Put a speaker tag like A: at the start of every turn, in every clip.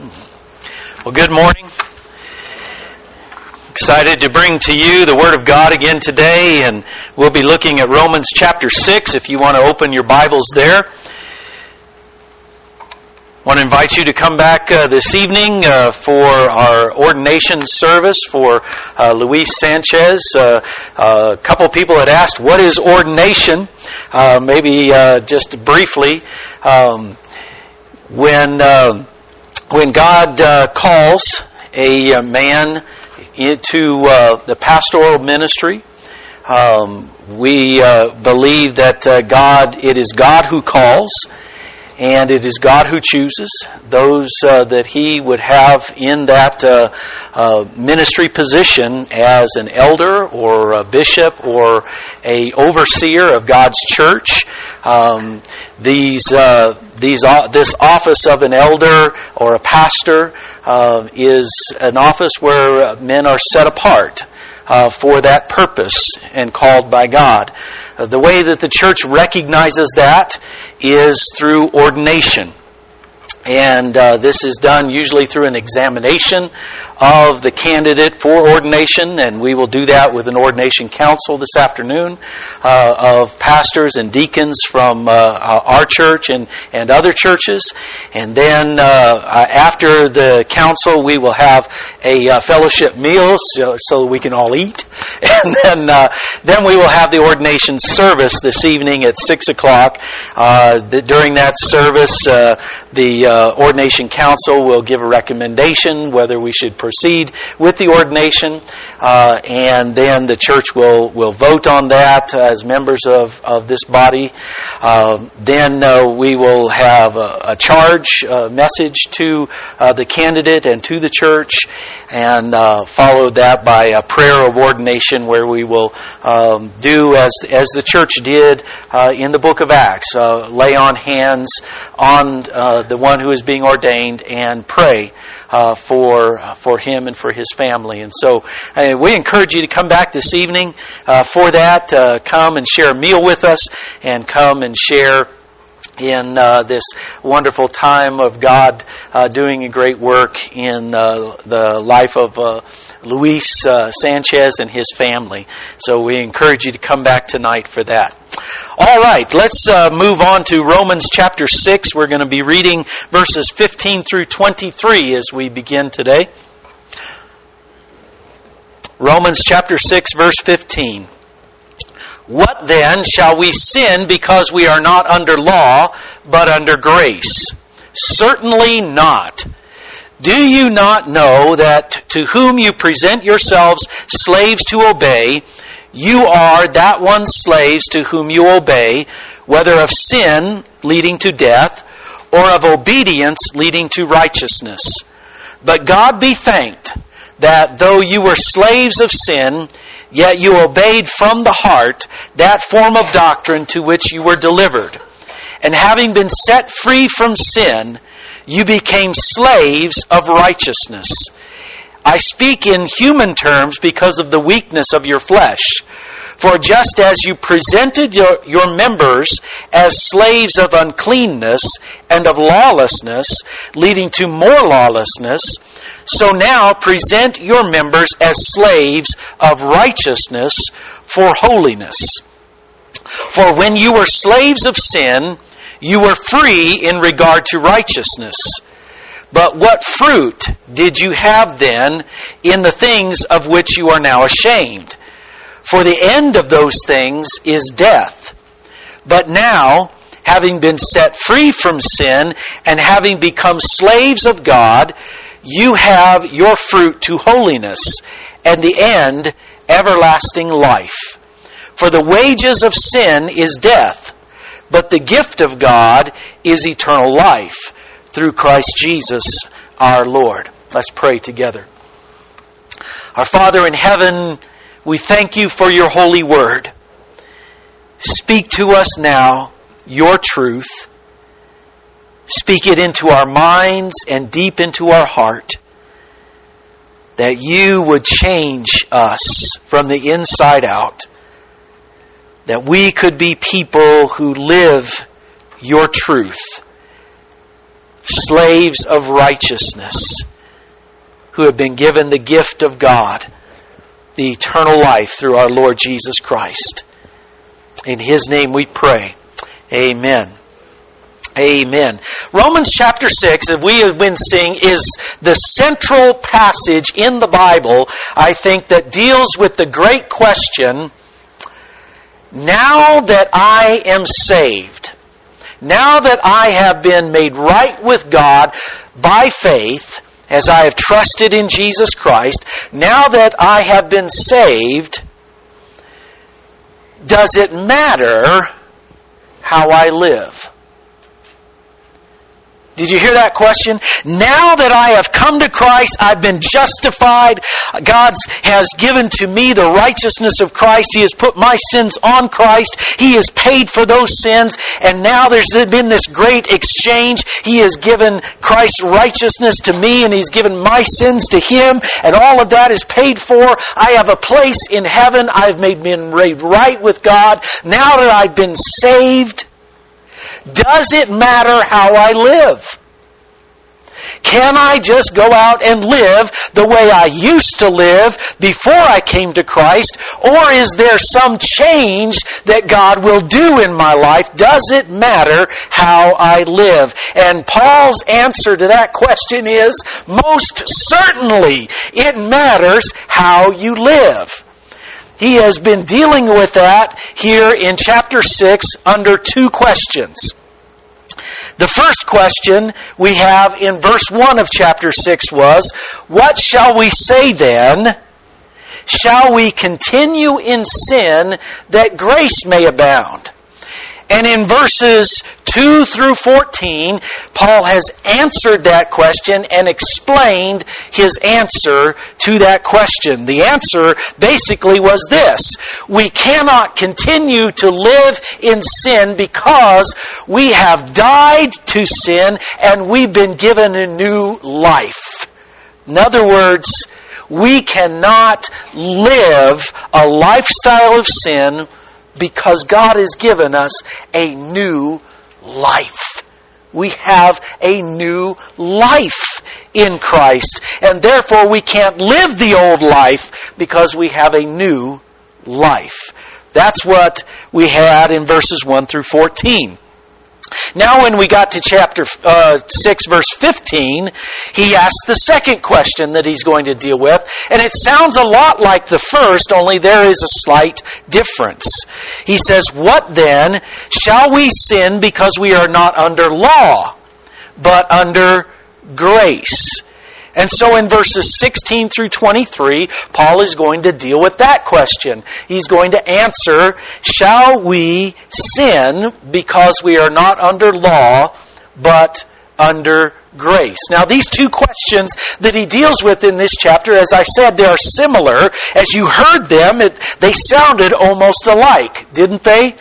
A: Well, good morning. Excited to bring to you the Word of God again today, and we'll be looking at Romans chapter 6 if you want to open your Bibles there. I want to invite you to come back this evening for our ordination service for Luis Sanchez. A couple people had asked, what is ordination? Maybe just briefly. When God calls a man into the pastoral ministry, we believe that it is God who calls, and it is God who chooses those that He would have in that ministry position as an elder or a bishop or a overseer of God's church. This office of an elder or a pastor is an office where men are set apart for that purpose and called by God. The way that the church recognizes that is through ordination. And this is done usually through an examination of the candidate for ordination, and we will do that with an ordination council this afternoon of pastors and deacons from our church and other churches. And then after the council, we will have a fellowship meal so we can all eat. And then we will have the ordination service this evening at 6 o'clock. During that service, the ordination council will give a recommendation whether we should proceed with the ordination, and then the church will vote on that as members of this body. Then we will have a charge message to the candidate and to the church, and follow that by a prayer of ordination where we will do as the church did in the book of Acts, lay on hands on the one who is being ordained and pray for him and for his family. And so we encourage you to come back this evening for that. Come and share a meal with us, and come and share in this wonderful time of God doing a great work in the life of Luis Sanchez and his family. So we encourage you to come back tonight for that. All right, let's move on to Romans chapter 6. We're going to be reading verses 15 through 23 as we begin today. Romans chapter 6, verse 15. What then, shall we sin because we are not under law, but under grace? Certainly not. Do you not know that to whom you present yourselves slaves to obey, you are that one's slaves to whom you obey, whether of sin leading to death, or of obedience leading to righteousness? But God be thanked that though you were slaves of sin, yet you obeyed from the heart that form of doctrine to which you were delivered. And having been set free from sin, you became slaves of righteousness. I speak in human terms because of the weakness of your flesh. For just as you presented your members as slaves of uncleanness and of lawlessness, leading to more lawlessness, so now present your members as slaves of righteousness for holiness. For when you were slaves of sin, you were free in regard to righteousness. But what fruit did you have then in the things of which you are now ashamed? For the end of those things is death. But now, having been set free from sin and having become slaves of God, you have your fruit to holiness, and the end, everlasting life. For the wages of sin is death, but the gift of God is eternal life, through Christ Jesus our Lord. Let's pray together. Our Father in heaven, we thank you for your holy word. Speak to us now your truth. Speak it into our minds and deep into our heart, that you would change us from the inside out, that we could be people who live your truth, slaves of righteousness, who have been given the gift of God, the eternal life through our Lord Jesus Christ. In His name we pray. Amen. Amen. Romans chapter 6, as we have been seeing, is the central passage in the Bible, I think, that deals with the great question, now that I am saved, now that I have been made right with God by faith, as I have trusted in Jesus Christ, now that I have been saved, does it matter how I live? Did you hear that question? Now that I have come to Christ, I've been justified. God has given to me the righteousness of Christ. He has put my sins on Christ. He has paid for those sins. And now there's been this great exchange. He has given Christ's righteousness to me, and He's given my sins to Him. And all of that is paid for. I have a place in heaven. I've been made right with God. Now that I've been saved, does it matter how I live? Can I just go out and live the way I used to live before I came to Christ? Or is there some change that God will do in my life? Does it matter how I live? And Paul's answer to that question is, most certainly it matters how you live. He has been dealing with that here in chapter 6 under two questions. The first question we have in verse 1 of chapter 6 was, what shall we say then? Shall we continue in sin that grace may abound? And in verses 2 through 14, Paul has answered that question and explained his answer to that question. The answer basically was this: we cannot continue to live in sin because we have died to sin and we've been given a new life. In other words, we cannot live a lifestyle of sin because God has given us a new life. We have a new life in Christ. And therefore we can't live the old life because we have a new life. That's what we had in verses 1 through 14. Now when we got to chapter 6, verse 15, he asked the second question that he's going to deal with. And it sounds a lot like the first, only there is a slight difference. He says, what then? Shall we sin because we are not under law, but under grace? And so in verses 16 through 23, Paul is going to deal with that question. He's going to answer, shall we sin because we are not under law, but under grace? Now these two questions that he deals with in this chapter, as I said, they are similar. As you heard them, they sounded almost alike, didn't they?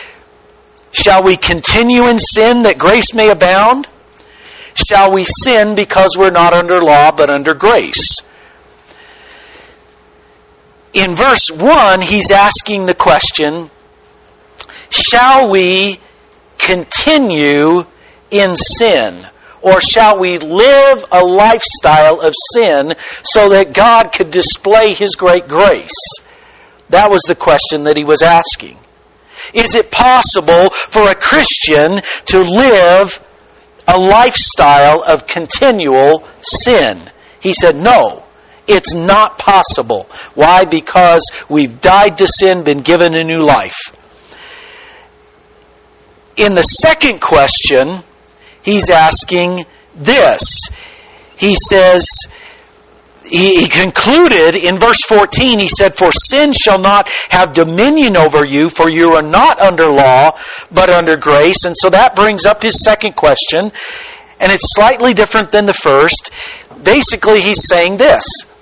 A: Shall we continue in sin that grace may abound? Shall we sin because we're not under law but under grace? In verse 1, he's asking the question, shall we continue in sin? Or shall we live a lifestyle of sin so that God could display His great grace? That was the question that he was asking. Is it possible for a Christian to live a lifestyle of continual sin? He said, no, it's not possible. Why? Because we've died to sin, been given a new life. In the second question, he's asking this. He says, he concluded in verse 14, he said, for sin shall not have dominion over you, for you are not under law, but under grace. And so that brings up his second question, and it's slightly different than the first. Basically, he's saying this: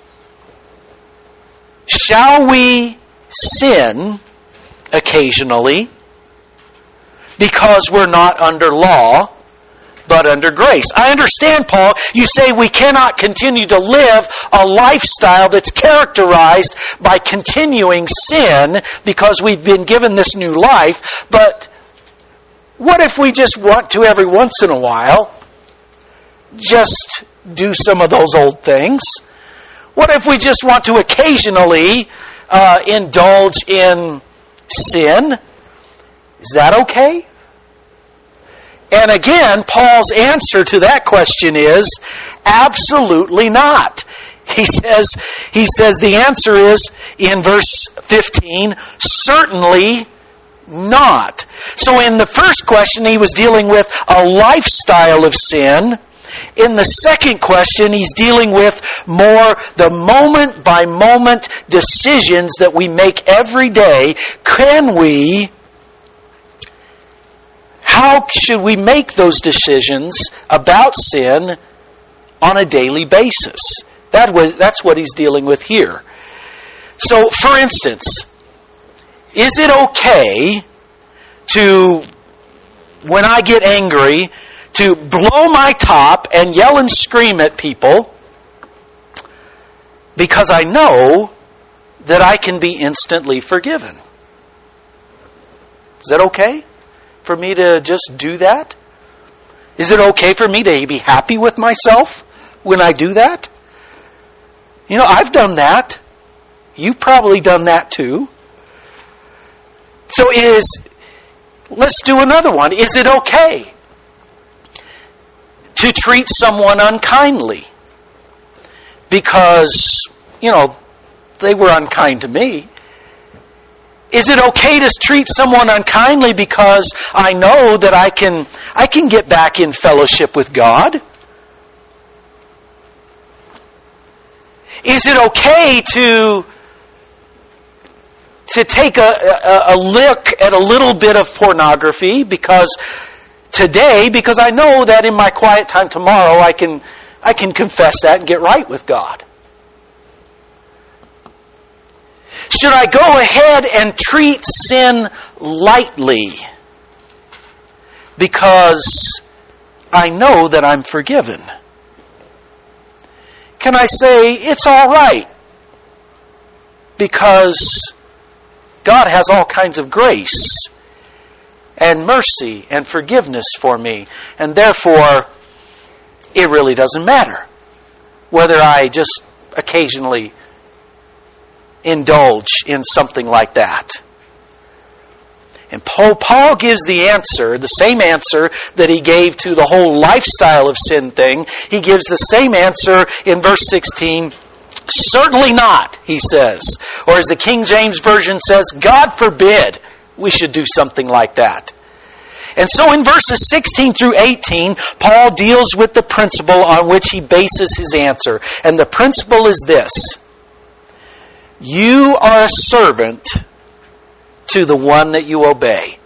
A: shall we sin occasionally because we're not under law, but under grace? I understand, Paul. You say we cannot continue to live a lifestyle that's characterized by continuing sin because we've been given this new life. But what if we just want to every once in a while just do some of those old things? What if we just want to occasionally indulge in sin? Is that okay? And again, Paul's answer to that question is absolutely not. He says the answer is, in verse 15, certainly not. So in the first question, he was dealing with a lifestyle of sin. In the second question, he's dealing with more the moment-by-moment decisions that we make every day. How should we make those decisions about sin on a daily basis? That's what he's dealing with here. So, for instance, is it okay to, when I get angry, to blow my top and yell and scream at people because I know that I can be instantly forgiven? Is that okay for me to just do that? Is it okay for me to be happy with myself when I do that? You know, I've done that. You've probably done that too. So let's do another one. Is it okay to treat someone unkindly because, they were unkind to me? Is it okay to treat someone unkindly because I know that I can get back in fellowship with God? Is it okay to take a look at a little bit of pornography because I know that in my quiet time tomorrow I can confess that and get right with God? Should I go ahead and treat sin lightly because I know that I'm forgiven? Can I say it's all right because God has all kinds of grace and mercy and forgiveness for me, and therefore it really doesn't matter whether I just occasionally indulge in something like that? And Paul gives the answer, the same answer that he gave to the whole lifestyle of sin thing. He gives the same answer in verse 16. Certainly not, he says. Or as the King James Version says, God forbid we should do something like that. And so in verses 16 through 18, Paul deals with the principle on which he bases his answer. And the principle is this: you are a servant to the one that you obey.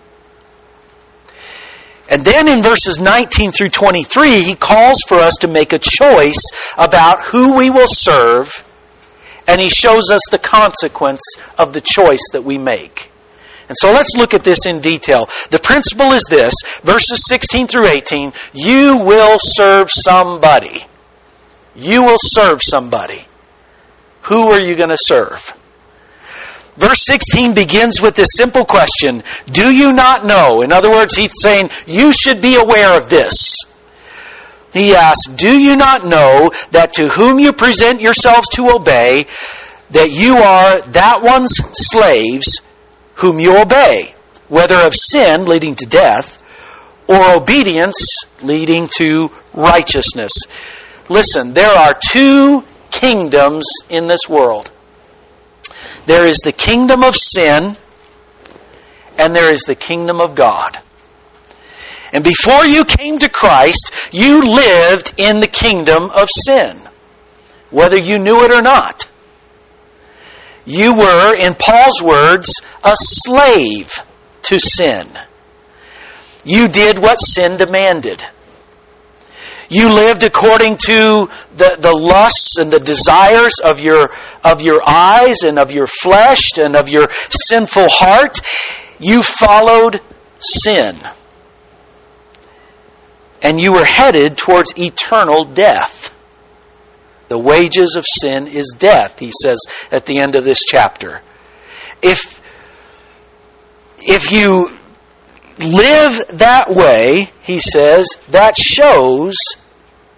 A: And then in verses 19 through 23, he calls for us to make a choice about who we will serve, and he shows us the consequence of the choice that we make. And so let's look at this in detail. The principle is this, verses 16 through 18, you will serve somebody. You will serve somebody. Who are you going to serve? Verse 16 begins with this simple question: do you not know? In other words, he's saying, you should be aware of this. He asks, do you not know that to whom you present yourselves to obey, that you are that one's slaves whom you obey, whether of sin leading to death, or obedience leading to righteousness? Listen, there are two kingdoms in this world. There is the kingdom of sin, and there is the kingdom of God. And before you came to Christ, you lived in the kingdom of sin, whether you knew it or not. You were, in Paul's words, a slave to sin. You did what sin demanded. You lived according to the lusts and the desires of your eyes and of your flesh and of your sinful heart. You followed sin. And you were headed towards eternal death. The wages of sin is death, he says at the end of this chapter. If you live that way, he says, that shows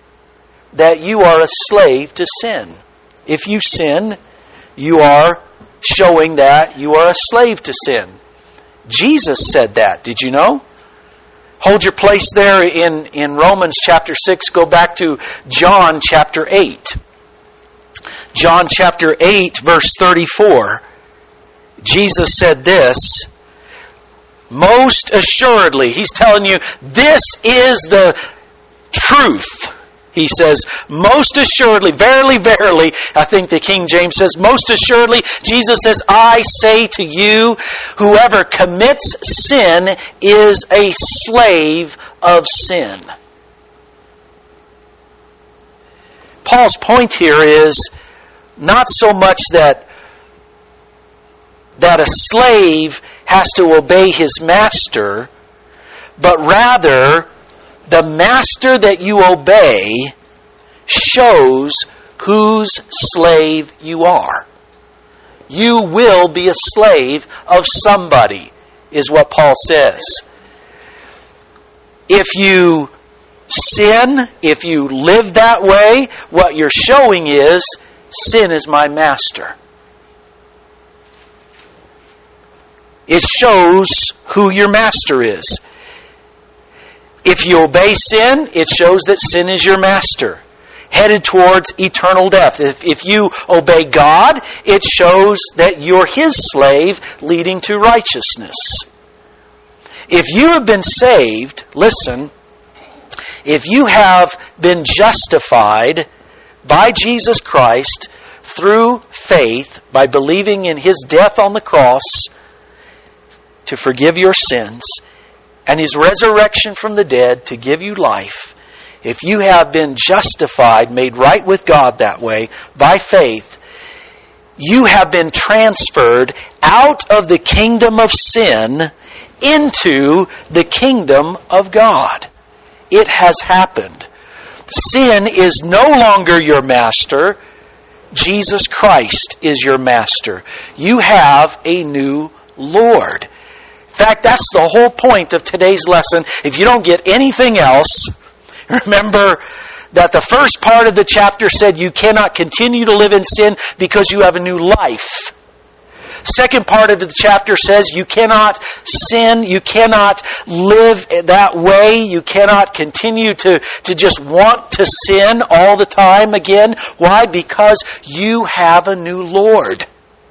A: that you are a slave to sin. If you sin, you are showing that you are a slave to sin. Jesus said that. Did you know? Hold your place there in Romans chapter 6. Go back to John chapter 8. John chapter 8, verse 34. Jesus said this. Most assuredly, He's telling you, this is the truth. He says, most assuredly, verily, verily, I think the King James says, most assuredly, Jesus says, I say to you, whoever commits sin is a slave of sin. Paul's point here is not so much that a slave has to obey his master, but rather the master that you obey shows whose slave you are. You will be a slave of somebody, is what Paul says. If you sin, if you live that way, what you're showing is, sin is my master. It shows who your master is. If you obey sin, it shows that sin is your master, headed towards eternal death. If you obey God, it shows that you're His slave, leading to righteousness. If you have been saved, listen, if you have been justified by Jesus Christ through faith, by believing in His death on the cross to forgive your sins, and His resurrection from the dead to give you life, if you have been justified, made right with God that way, by faith, you have been transferred out of the kingdom of sin into the kingdom of God. It has happened. Sin is no longer your master. Jesus Christ is your master. You have a new Lord. In fact, that's the whole point of today's lesson. If you don't get anything else, remember that the first part of the chapter said you cannot continue to live in sin because you have a new life. Second part of the chapter says you cannot sin, you cannot live that way, you cannot continue to just want to sin all the time again. Why? Because you have a new Lord.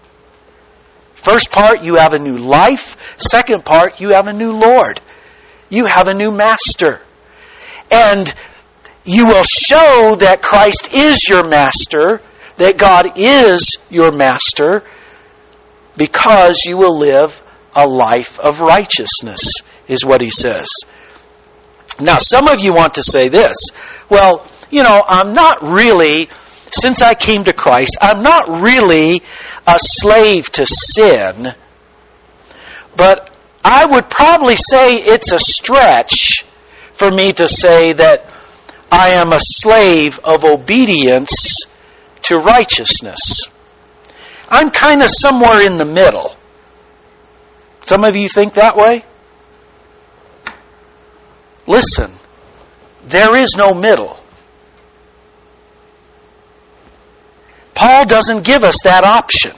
A: First part, you have a new life. Second part, you have a new Lord. You have a new master. And you will show that Christ is your master, that God is your master, because you will live a life of righteousness, is what he says. Now, some of you want to say this. Well, I'm not really, since I came to Christ, I'm not really a slave to sin. But I would probably say it's a stretch for me to say that I am a slave of obedience to righteousness. I'm kind of somewhere in the middle. Some of you think that way? Listen, there is no middle. Paul doesn't give us that option.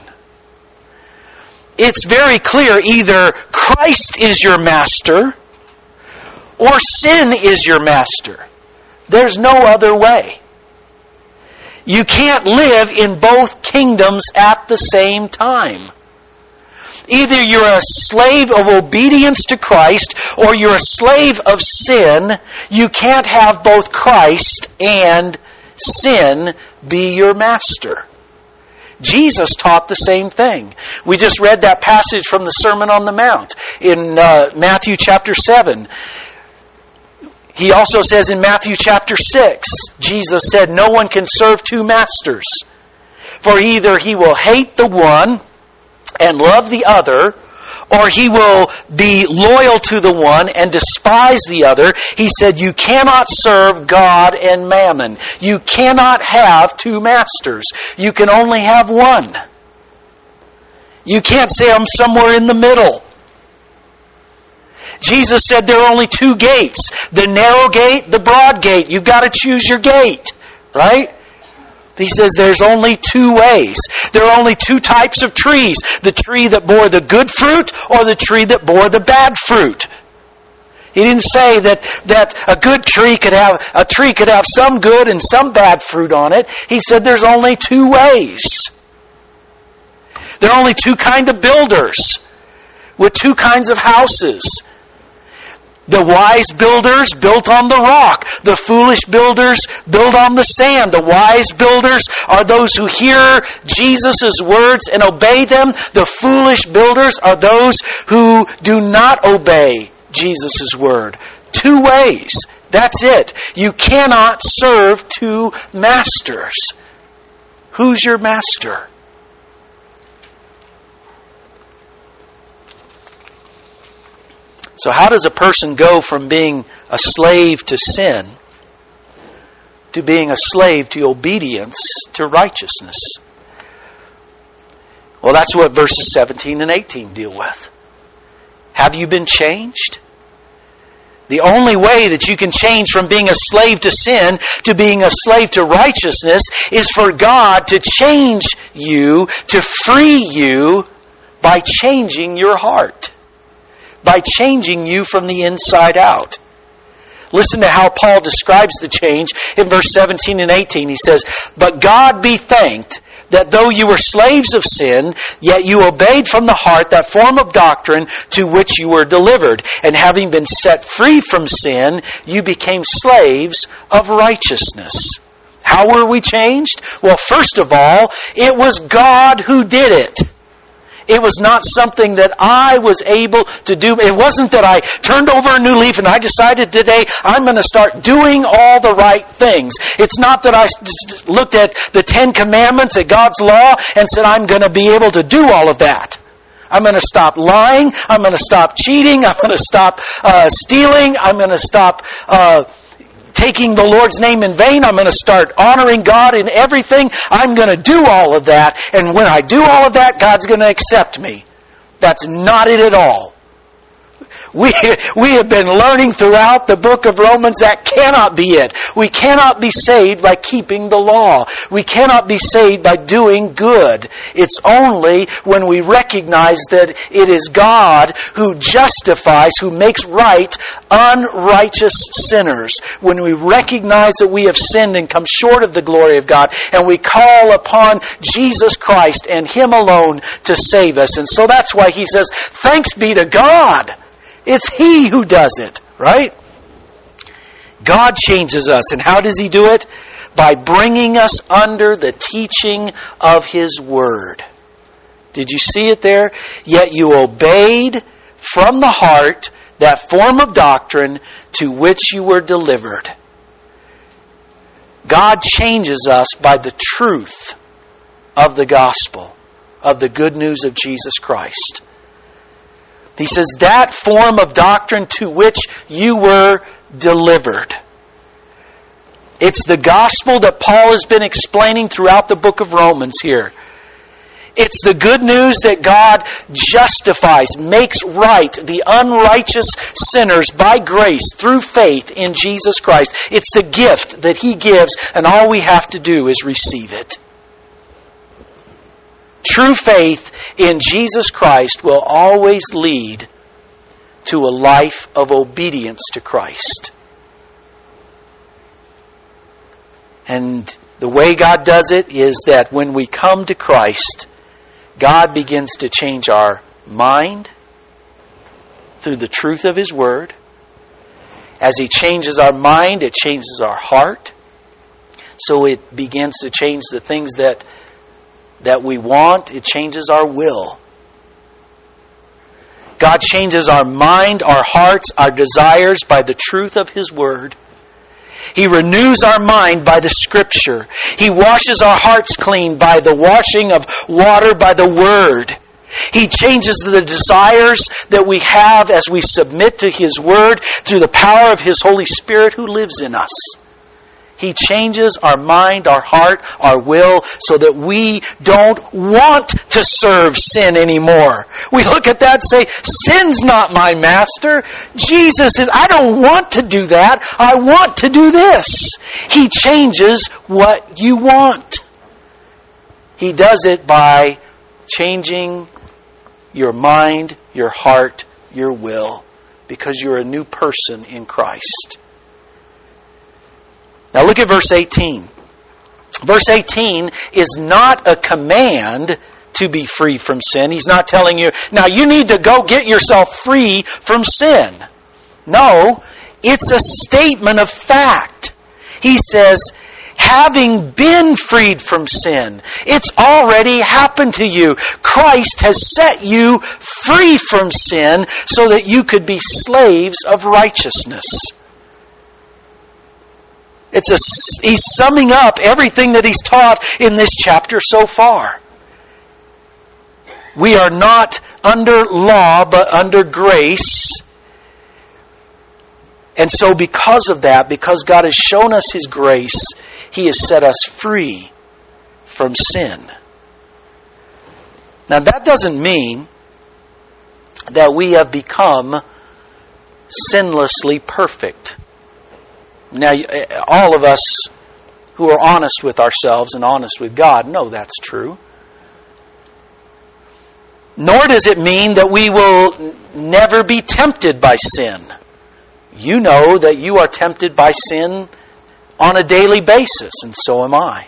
A: It's very clear, either Christ is your master or sin is your master. There's no other way. You can't live in both kingdoms at the same time. Either you're a slave of obedience to Christ or you're a slave of sin. You can't have both Christ and sin be your master. Jesus taught the same thing. We just read that passage from the Sermon on the Mount in Matthew chapter 7. He also says in Matthew chapter 6, Jesus said, no one can serve two masters. For either he will hate the one and love the other, or he will be loyal to the one and despise the other. He said, you cannot serve God and mammon. You cannot have two masters. You can only have one. You can't say, I'm somewhere in the middle. Jesus said there are only two gates. The narrow gate, the broad gate. You've got to choose your gate. Right? He says there's only two ways. There are only two types of trees. The tree that bore the good fruit or the tree that bore the bad fruit. He didn't say that a good tree could have some good and some bad fruit on it. He said there's only two ways. There are only two kinds of builders with two kinds of houses. The wise builders built on the rock. The foolish builders build on the sand. The wise builders are those who hear Jesus' words and obey them. The foolish builders are those who do not obey Jesus' word. Two ways. That's it. You cannot serve two masters. Who's your master? So how does a person go from being a slave to sin to being a slave to obedience to righteousness? Well, that's what verses 17 and 18 deal with. Have you been changed? The only way that you can change from being a slave to sin to being a slave to righteousness is for God to change you, to free you by changing your heart. By changing you from the inside out. Listen to how Paul describes the change in verse 17 and 18. He says, "But God be thanked that though you were slaves of sin, yet you obeyed from the heart that form of doctrine to which you were delivered. And having been set free from sin, you became slaves of righteousness." How were we changed? Well, first of all, it was God who did it. It was not something that I was able to do. It wasn't that I turned over a new leaf and I decided today I'm going to start doing all the right things. It's not that I looked at the 10 Commandments, at God's law, and said I'm going to be able to do all of that. I'm going to stop lying. I'm going to stop cheating. I'm going to stop stealing. I'm going to stop taking the Lord's name in vain. I'm going to start honoring God in everything. I'm going to do all of that. And when I do all of that, God's going to accept me. That's not it at all. We have been learning throughout the book of Romans that cannot be it. We cannot be saved by keeping the law. We cannot be saved by doing good. It's only when we recognize that it is God who justifies, who makes right unrighteous sinners. When we recognize that we have sinned and come short of the glory of God, and we call upon Jesus Christ and Him alone to save us. And so that's why he says, thanks be to God. It's He who does it, right? God changes us. And how does He do it? By bringing us under the teaching of His Word. Did you see it there? Yet you obeyed from the heart that form of doctrine to which you were delivered. God changes us by the truth of the gospel, of the good news of Jesus Christ. He says, that form of doctrine to which you were delivered. It's the gospel that Paul has been explaining throughout the book of Romans here. It's the good news that God justifies, makes right the unrighteous sinners by grace through faith in Jesus Christ. It's the gift that He gives, and all we have to do is receive it. True faith in Jesus Christ will always lead to a life of obedience to Christ. And the way God does it is that when we come to Christ, God begins to change our mind through the truth of His Word. As He changes our mind, it changes our heart. So it begins to change the things that we want. It changes our will. God changes our mind, our hearts, our desires by the truth of His Word. He renews our mind by the Scripture. He washes our hearts clean by the washing of water by the Word. He changes the desires that we have as we submit to His Word through the power of His Holy Spirit who lives in us. He changes our mind, our heart, our will, so that we don't want to serve sin anymore. We look at that and say, sin's not my master. Jesus is, I don't want to do that. I want to do this. He changes what you want. He does it by changing your mind, your heart, your will, because you're a new person in Christ. Now look at verse 18. Verse 18 is not a command to be free from sin. He's not telling you, now you need to go get yourself free from sin. No, it's a statement of fact. He says, having been freed from sin, it's already happened to you. Christ has set you free from sin so that you could be slaves of righteousness. He's summing up everything that he's taught in this chapter so far. We are not under law, but under grace. And so because of that, because God has shown us His grace, He has set us free from sin. Now that doesn't mean that we have become sinlessly perfect. Now, all of us who are honest with ourselves and honest with God know that's true. Nor does it mean that we will never be tempted by sin. You know that you are tempted by sin on a daily basis, and so am I.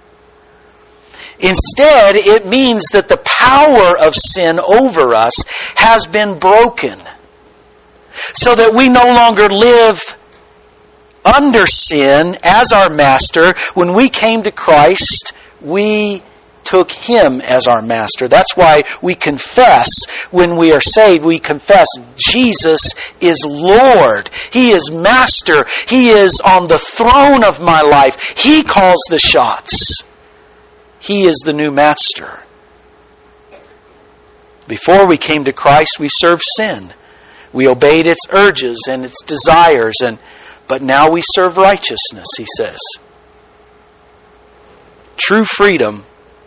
A: Instead, it means that the power of sin over us has been broken, so that we no longer live under sin as our master. When we came to Christ, we took Him as our master. That's why we confess when we are saved. We confess Jesus is Lord. He is master. He is on the throne of my life. He calls the shots. He is the new master. Before we came to Christ, we served sin. We obeyed its urges and its desires, but now we serve righteousness, he says. True freedom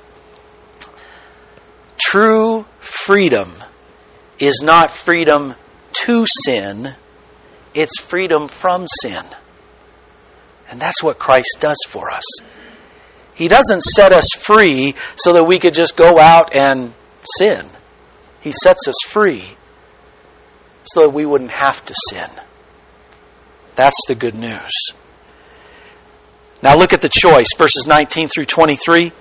A: is not freedom to sin, it's freedom from sin. And that's what Christ does for us. He doesn't set us free so that we could just go out and sin. He sets us free so that we wouldn't have to sin. That's the good news. Now look at the choice, verses 19 through 23.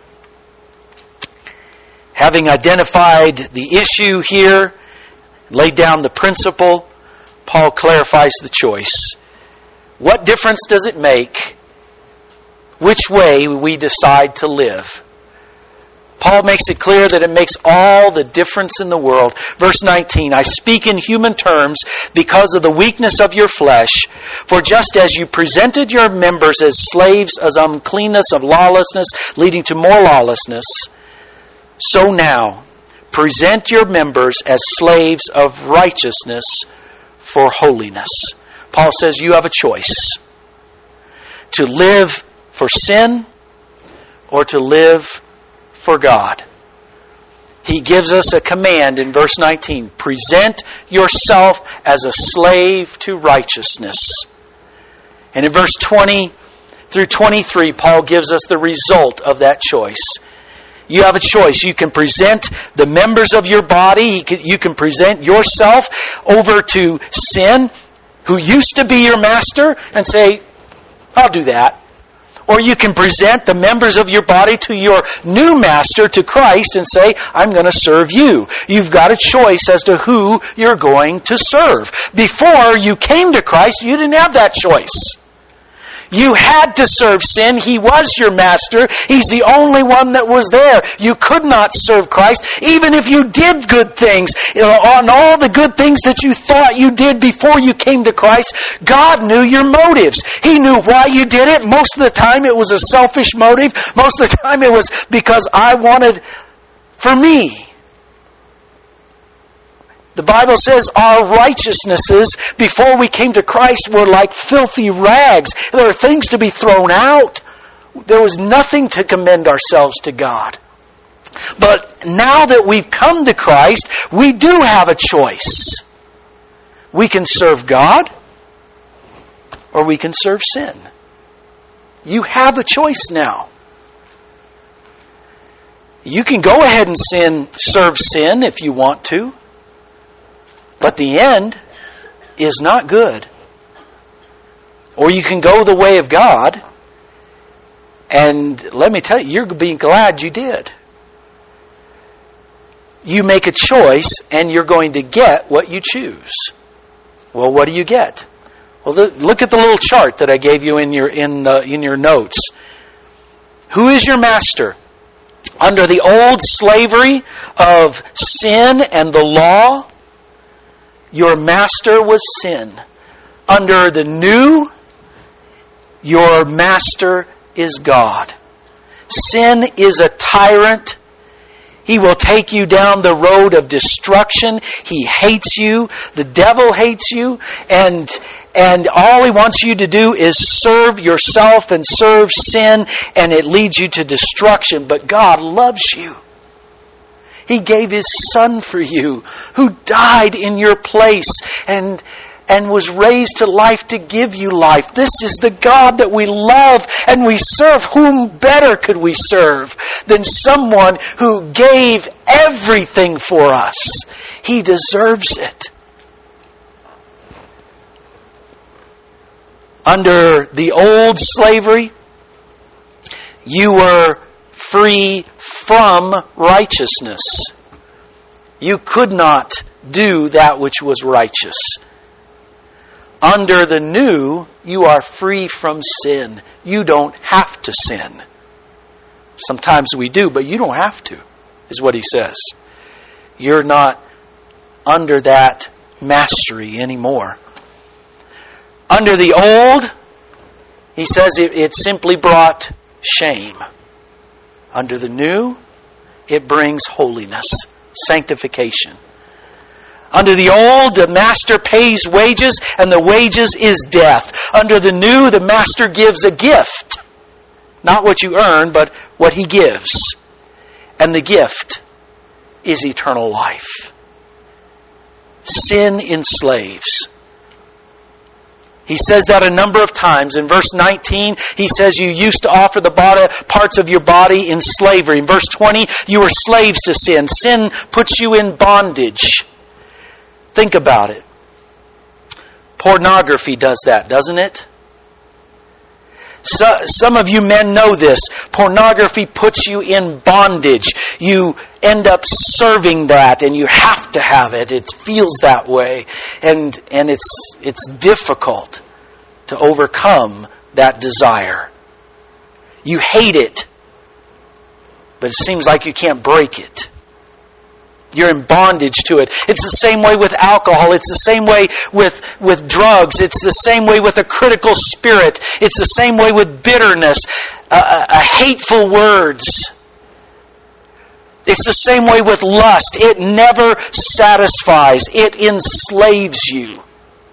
A: Having identified the issue here, laid down the principle, Paul clarifies the choice. What difference does it make which way we decide to live? Paul makes it clear that it makes all the difference in the world. Verse 19, I speak in human terms because of the weakness of your flesh. For just as you presented your members as slaves as uncleanness of lawlessness, leading to more lawlessness, so now present your members as slaves of righteousness for holiness. Paul says you have a choice. To live for sin or to live for God. He gives us a command in verse 19. Present yourself as a slave to righteousness. And in verse 20 through 23, Paul gives us the result of that choice. You have a choice. You can present the members of your body. You can present yourself over to sin, who used to be your master, and say, I'll do that. Or you can present the members of your body to your new master, to Christ, and say, I'm going to serve you. You've got a choice as to who you're going to serve. Before you came to Christ, you didn't have that choice. You had to serve sin. He was your master. He's the only one that was there. You could not serve Christ, even if you did good things. On all the good things that you thought you did before you came to Christ, God knew your motives. He knew why you did it. Most of the time it was a selfish motive. Most of the time it was because I wanted for me. The Bible says our righteousnesses before we came to Christ were like filthy rags. There are things to be thrown out. There was nothing to commend ourselves to God. But now that we've come to Christ, we do have a choice. We can serve God or we can serve sin. You have a choice now. You can go ahead and serve sin if you want to. But the end is not good. Or you can go the way of God. And let me tell you, you're being glad you did. You make a choice and you're going to get what you choose. Well, what do you get? Well, look at the little chart that I gave you in your notes. Who is your master? Under the old slavery of sin and the law, your master was sin. Under the new, your master is God. Sin is a tyrant. He will take you down the road of destruction. He hates you. The devil hates you. And all he wants you to do is serve yourself and serve sin, and it leads you to destruction. But God loves you. He gave His Son for you, who died in your place and was raised to life to give you life. This is the God that we love and we serve. Whom better could we serve than someone who gave everything for us? He deserves it. Under the old slavery, you were free from righteousness. You could not do that which was righteous. Under the new, you are free from sin. You don't have to sin. Sometimes we do, but you don't have to, is what he says. You're not under that mastery anymore. Under the old, he says it simply brought shame. Under the new, it brings holiness, sanctification. Under the old, the master pays wages, and the wages is death. Under the new, the master gives a gift. Not what you earn, but what he gives. And the gift is eternal life. Sin enslaves. He says that a number of times. In verse 19, he says you used to offer the parts of your body in slavery. In verse 20, you were slaves to sin. Sin puts you in bondage. Think about it. Pornography does that, doesn't it? So, some of you men know this. Pornography puts you in bondage. You end up serving that, and you have to have it. It feels that way, and it's difficult to overcome that desire. You hate it, but it seems like you can't break it. You're in bondage to it. It's the same way with alcohol. It's the same way with drugs. It's the same way with a critical spirit. It's the same way with bitterness, hateful words. It's the same way with lust. It never satisfies. It enslaves you.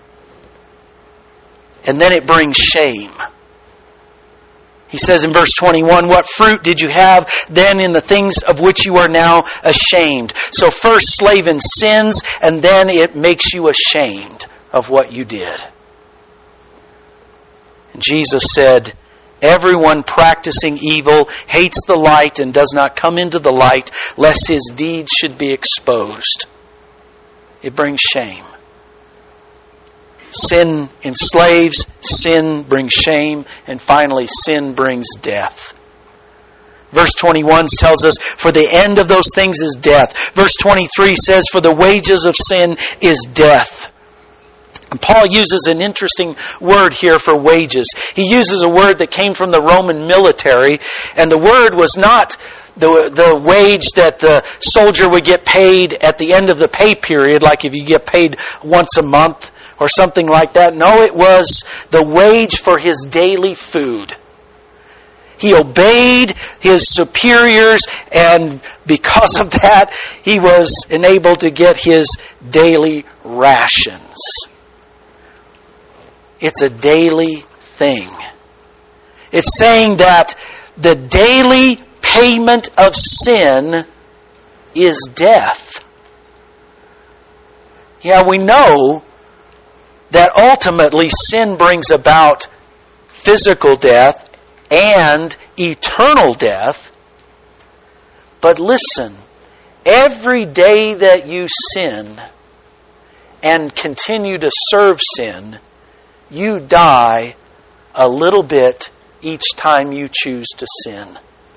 A: And then it brings shame. He says in verse 21, what fruit did you have then in the things of which you are now ashamed? So first slave in sins, and then it makes you ashamed of what you did. And Jesus said, everyone practicing evil hates the light and does not come into the light, lest his deeds should be exposed. It brings shame. Sin enslaves, sin brings shame, and finally sin brings death. Verse 21 tells us, for the end of those things is death. Verse 23 says, for the wages of sin is death. And Paul uses an interesting word here for wages. He uses a word that came from the Roman military, and the word was not the wage that the soldier would get paid at the end of the pay period, like if you get paid once a month, or something like that. No, it was the wage for his daily food. He obeyed his superiors, and because of that, he was enabled to get his daily rations. It's a daily thing. It's saying that the daily payment of sin is death. Yeah, we know that ultimately sin brings about physical death and eternal death. But listen, every day that you sin and continue to serve sin, you die a little bit each time you choose to sin.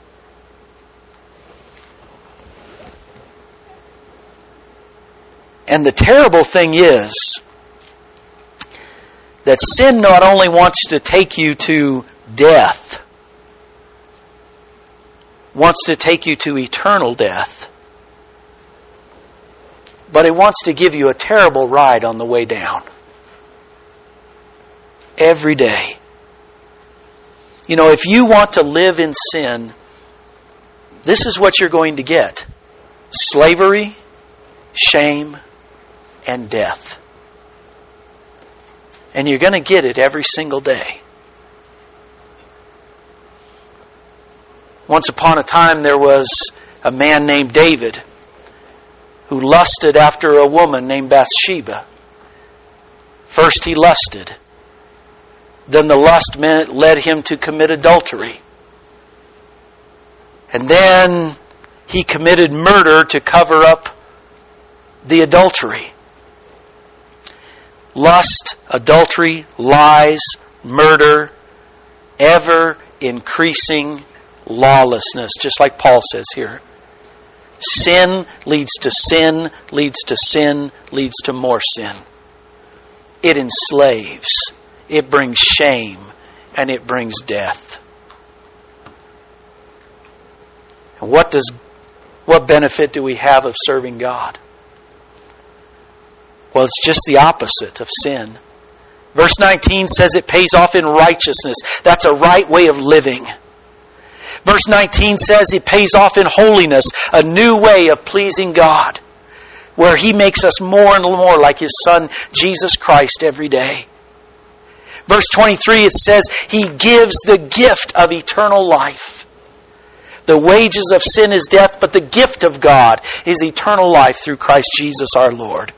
A: And the terrible thing is that sin not only wants to take you to death, wants to take you to eternal death, but it wants to give you a terrible ride on the way down. Every day. You know, if you want to live in sin, this is what you're going to get. Slavery, shame, and death. And you're going to get it every single day. Once upon a time there was a man named David who lusted after a woman named Bathsheba. First he lusted. Then the lust led him to commit adultery. And then he committed murder to cover up the adultery. Lust, adultery, lies, murder, ever increasing lawlessness, just like Paul says here. Sin leads to sin, leads to sin, leads to more sin. It enslaves, it brings shame, and it brings death. And what benefit do we have of serving God? Well, it's just the opposite of sin. Verse 19 says it pays off in righteousness. That's a right way of living. Verse 19 says it pays off in holiness, a new way of pleasing God, where He makes us more and more like His Son, Jesus Christ, every day. Verse 23, it says He gives the gift of eternal life. The wages of sin is death, but the gift of God is eternal life through Christ Jesus our Lord.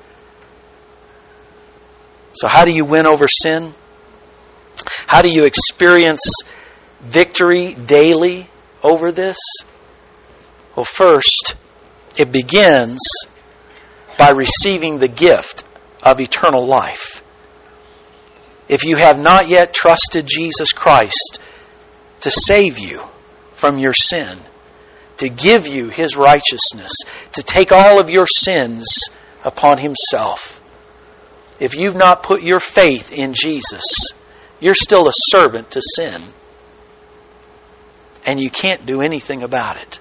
A: So how do you win over sin? How do you experience victory daily over this? Well, first, it begins by receiving the gift of eternal life. If you have not yet trusted Jesus Christ to save you from your sin, to give you His righteousness, to take all of your sins upon Himself, if you've not put your faith in Jesus, you're still a servant to sin. And you can't do anything about it.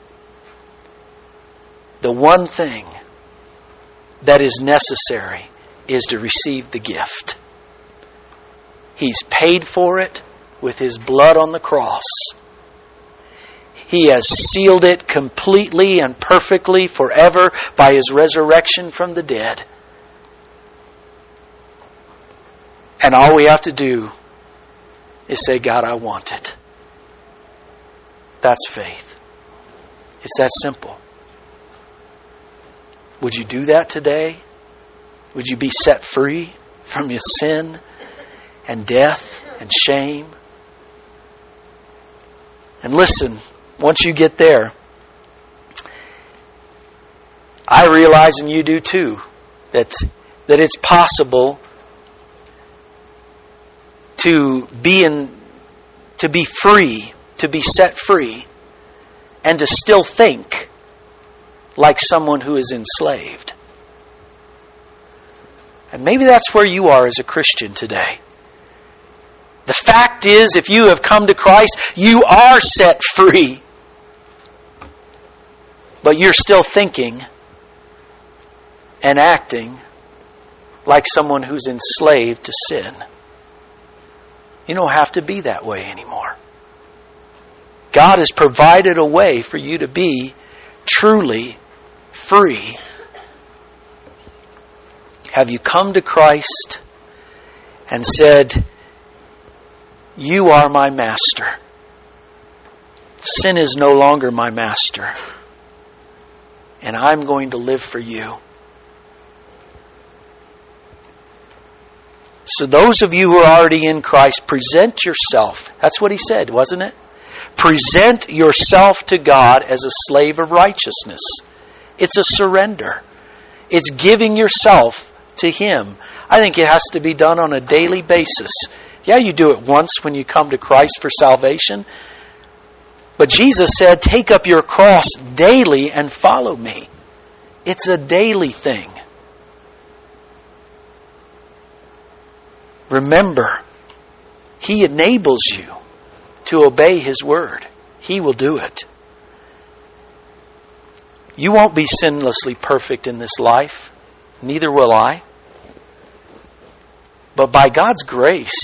A: The one thing that is necessary is to receive the gift. He's paid for it with His blood on the cross. He has sealed it completely and perfectly forever by His resurrection from the dead. And all we have to do is say, God, I want it. That's faith. It's that simple. Would you do that today? Would you be set free from your sin and death and shame? And listen, once you get there, I realize, and you do too, that it's possible to be free, to be set free, and to still think like someone who is enslaved. And maybe that's where you are as a Christian today. The fact is, if you have come to Christ, you are set free. But you're still thinking and acting like someone who's enslaved to sin. You don't have to be that way anymore. God has provided a way for you to be truly free. Have you come to Christ and said, "You are my master. Sin is no longer my master. And I'm going to live for you." So those of you who are already in Christ, present yourself. That's what he said, wasn't it? Present yourself to God as a slave of righteousness. It's a surrender. It's giving yourself to Him. I think it has to be done on a daily basis. Yeah, you do it once when you come to Christ for salvation. But Jesus said, take up your cross daily and follow me. It's a daily thing. Remember, He enables you to obey His word. He will do it. You won't be sinlessly perfect in this life. Neither will I. But by God's grace,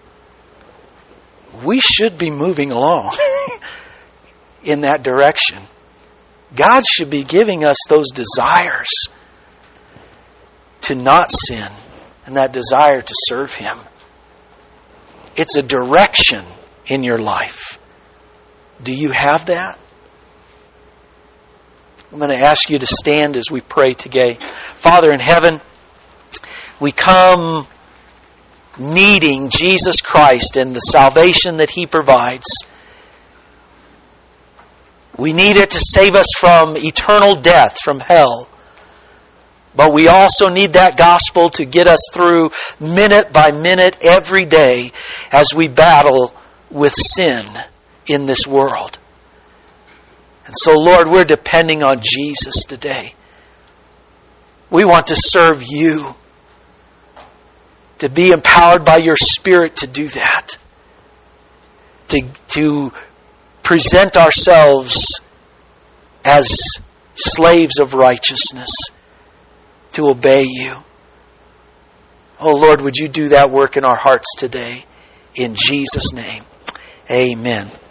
A: we should be moving along in that direction. God should be giving us those desires to not sin and that desire to serve Him. It's a direction in your life. Do you have that? I'm going to ask you to stand as we pray today. Father in heaven, we come needing Jesus Christ and the salvation that He provides. We need it to save us from eternal death, from hell. But we also need that gospel to get us through minute by minute every day as we battle with sin in this world. And so, Lord, we're depending on Jesus today. We want to serve You, to be empowered by Your Spirit to do that, to present ourselves as slaves of righteousness, to obey You. Oh Lord, would You do that work in our hearts today? In Jesus' name, amen.